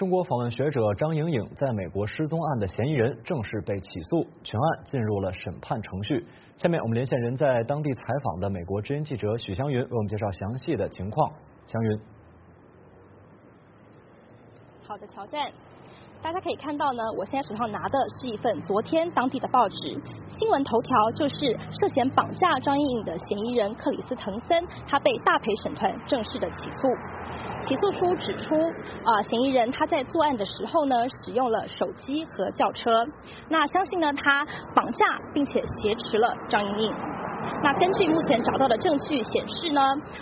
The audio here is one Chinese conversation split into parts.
中国访问学者张莹颖在美国失踪案的嫌疑人正式被起诉，全案进入了审判程序。下面我们连线人在当地采访的美国之音记者许湘云，为我们介绍详细的情况。湘云。 好的，乔战。大家可以看到呢，我现在手上拿的是一份昨天当地的报纸，新闻头条就是涉嫌绑架张莹颖的嫌疑人克里斯滕森，他被大陪审团正式的起诉。起诉书指出，嫌疑人他在作案的时候呢，使用了手机和轿车，那相信呢，他绑架并且挟持了张莹颖。那根据目前找到的证据显示呢，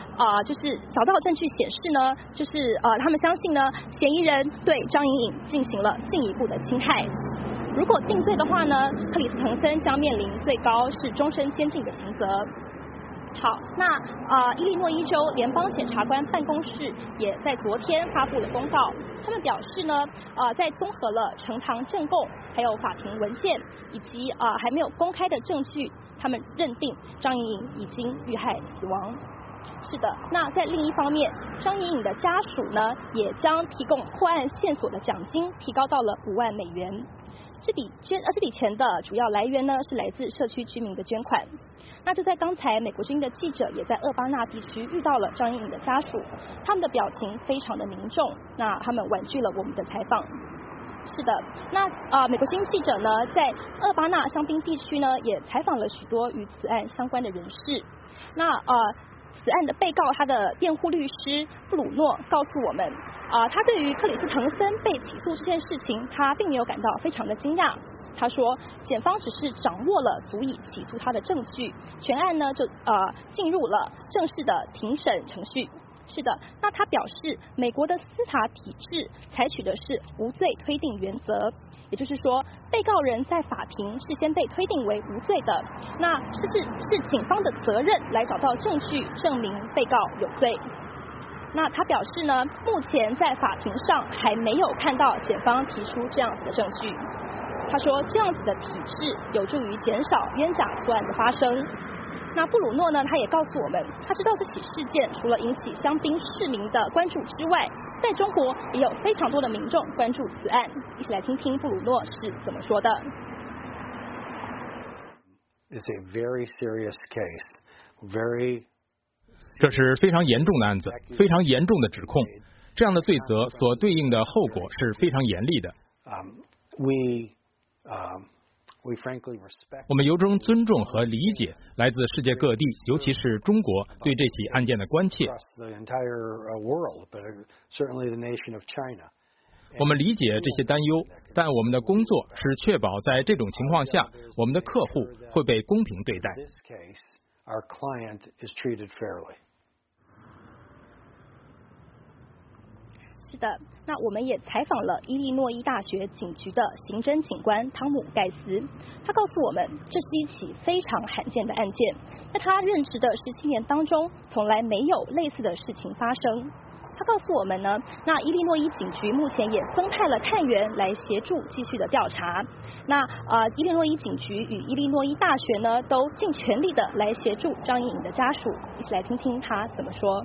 他们相信呢，嫌疑人对张莹颖进行了进一步的侵害。如果定罪的话呢，克里斯滕森将面临最高是终身监禁的刑责。好，那伊利诺伊州联邦检察官办公室也在昨天发布了公告，他们表示呢，在综合了呈堂证供、还有法庭文件以及还没有公开的证据，他们认定张莹颖已经遇害死亡。是的，那在另一方面，张莹颖的家属呢，也将提供破案线索的奖金提高到了5万美元。这笔钱的主要来源呢，是来自社区居民的捐款。那就在刚才，美国之音的记者也在厄巴纳地区遇到了张莹颖的家属，他们的表情非常的凝重，那他们婉拒了我们的采访。是的，那美国之音记者呢，在厄巴纳香槟地区呢，也采访了许多与此案相关的人士。那此案的被告他的辩护律师布鲁诺告诉我们，他对于克里斯滕森被起诉这件事情，他并没有感到非常的惊讶。他说，检方只是掌握了足以起诉他的证据，全案呢就进入了正式的庭审程序。是的，那他表示，美国的司法体制采取的是无罪推定原则，也就是说，被告人在法庭是先被推定为无罪的，那是警方的责任来找到证据证明被告有罪。那他表示呢，目前在法庭上还没有看到检方提出这样子的证据。他说，这样子的体制有助于减少冤假错案的发生。那布鲁诺呢，他也告诉我们，他知道这起事件除了引起香槟市民的关注之外，在中国也有非常多的民众关注此案。一起来听听布鲁诺是怎么说的。 这是非常严重的案子，非常严重的指控。这样的罪责所对应的后果是非常严厉的。我们由衷尊重和理解来自世界各地，尤其是中国对这起案件的关切。我们理解这些担忧，但我们的工作是确保在这种情况下，我们的客户会被公平对待。 是的，那我们也采访了伊利诺伊大学警局的刑侦警官汤姆·盖斯，他告诉我们，这是一起非常罕见的案件，在他任职的17年当中，从来没有类似的事情发生。他告诉我们呢，那伊利诺伊警局目前也增派了探员来协助继续的调查。那伊利诺伊警局与伊利诺伊大学呢，都尽全力的来协助张莹颖的家属。一起来听听他怎么说。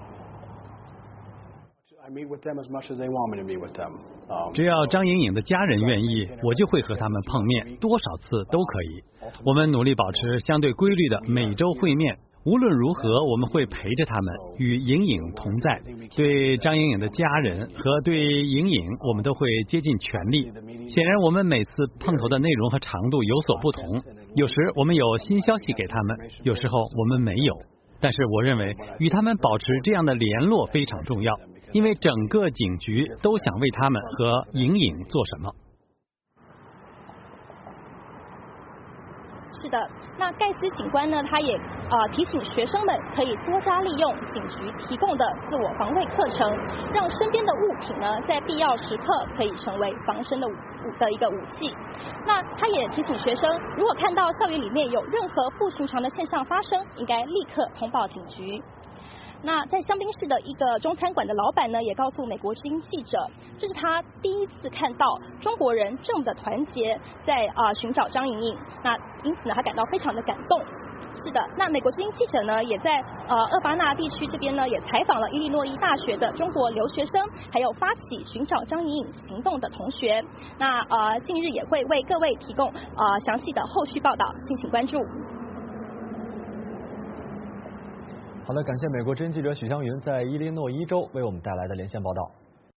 只要张莹颖的家人愿意，我就会和他们碰面，多少次都可以。我们努力保持相对规律的每周会面。无论如何，我们会陪着他们，与莹颖同在。对张莹颖的家人和对莹颖，我们都会竭尽全力。显然，我们每次碰头的内容和长度有所不同，有时我们有新消息给他们，有时候我们没有。但是我认为，与他们保持这样的联络非常重要，因为整个警局都想为他们和莹颖做什么。 是的，那盖斯警官呢，他也提醒学生们可以多加利用警局提供的自我防卫课程，让身边的物品呢，在必要时刻可以成为防身的一个武器。那他也提醒学生，如果看到校园里面有任何不寻常的现象发生，应该立刻通报警局。那在香槟市的一个中餐馆的老板呢，也告诉美国之音记者，这是他第一次看到中国人这么的团结，在寻找张莹颖。那因此呢，他感到非常的感动。 是的，那美国之音记者呢，也在厄巴纳地区这边呢，也采访了伊利诺伊大学的中国留学生，还有发起寻找张莹颖行动的同学。那近日也会为各位提供详细的后续报道，敬请关注。 好的，感谢美国之音记者许湘云在伊利诺伊州为我们带来的连线报道。